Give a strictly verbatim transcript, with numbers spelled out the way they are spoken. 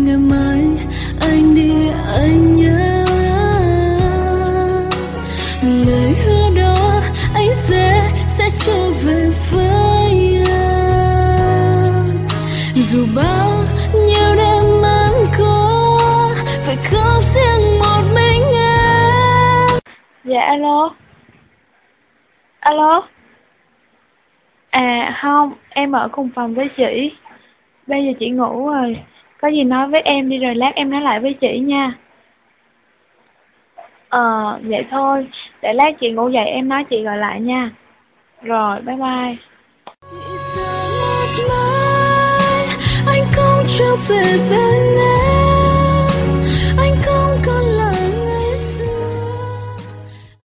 ngày mai anh đi anh nhớ lời hứa đó anh sẽ sẽ trở về với em dù bao nhiêu đêm anh có phải khóc riêng một mình em. Dạ alo. Alo. À không, em ở cùng phòng với chị. Bây giờ chị ngủ rồi. Có gì nói với em đi rồi lát em nói lại với chị nha. Ờ, vậy thôi. Để lát chị ngủ dậy em nói chị gọi lại nha. Rồi, bye bye. Chỉ sợ một mai anh không trở về bên em.